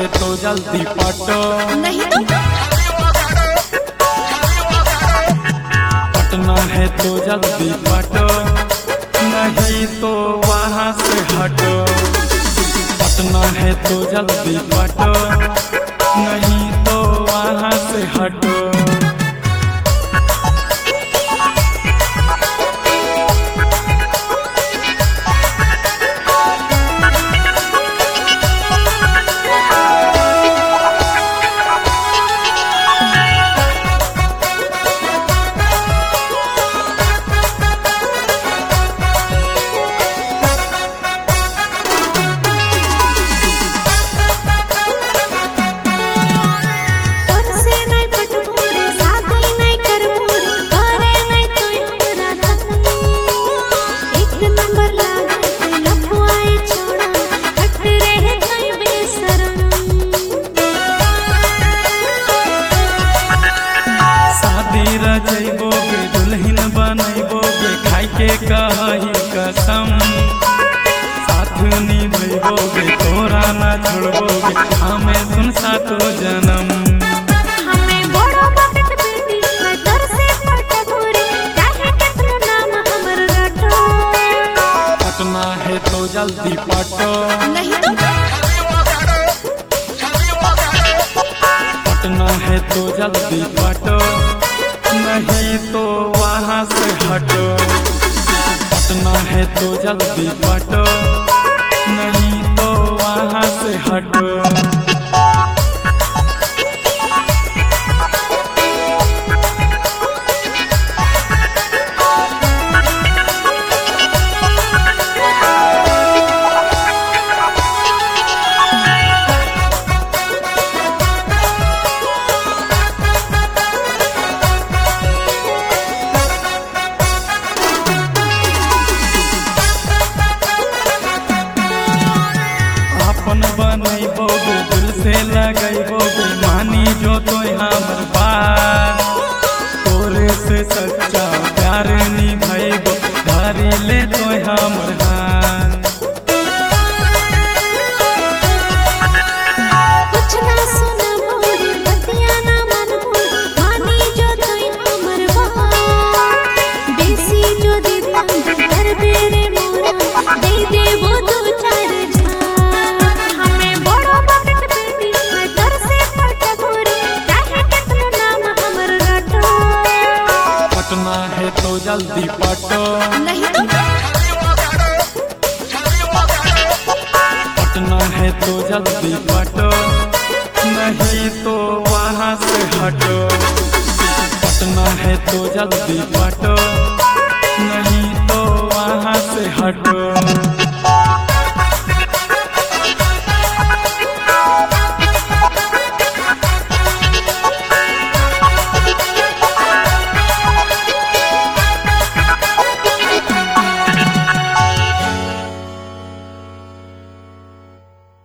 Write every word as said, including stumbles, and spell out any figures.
है तो जल्दी पटो, नहीं तो पटना है तो जल्दी पटो, नहीं तो वहाँ से हटो। पटना है तो जल्दी पटो, नहीं तो वहाँ से हटो। जइबोगे दुल्हन बनैबोगे खाई के कही कसम, साथ निभैबोगे तोरा ना छोड़बोगे हमें सुन सातो जन्म। हमें बड़ो बात बेटी मैं दर से पट गोरी चाहे कितना नाम हमर रटो। पटना है तो जल्दी पटो, नहीं तो पटना है तो जल्दी पटो, नहीं तो वहाँ से हटो। पटना है तो जल्दी पटो, नहीं तो वहाँ से हटो। बनैबोगे दिल से लगैबोगे मानी जो तो हमर बात, तोरे से सच्चा प्यार निभैबो धरी ले तो हमर हाथ। कुछ ना सुनबो रे बतिया ना मानबो मानी जो तो हमर बात, बेसी जो दीवान कर बेरे मोरा दे देबो दो चार पटना है तो जल्दी पटो, नहीं तो पटना है तो जल्दी पटो, नहीं तो वहाँ से हटो। पटना है तो जल्दी पटो, नहीं तो वहाँ से हटो।